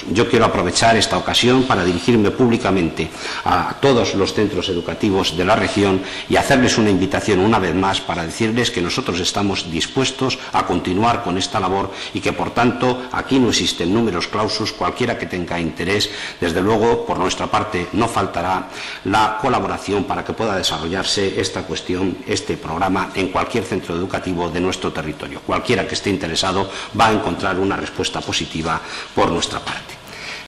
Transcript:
yo quiero aprovechar esta ocasión para dirigirme públicamente a todos los centros educativos de la región y hacerles una invitación una vez más para decirles que nosotros estamos dispuestos a continuar con esta labor y que, por tanto, aquí no existen números clausus. Cualquiera que tenga interés, desde luego, por nuestra parte, no faltará la colaboración para que pueda desarrollarse esta cuestión, este programa, en cualquier centro educativo de nuestro territorio. Cualquiera que esté interesado va a encontrar una respuesta positiva por nuestra parte.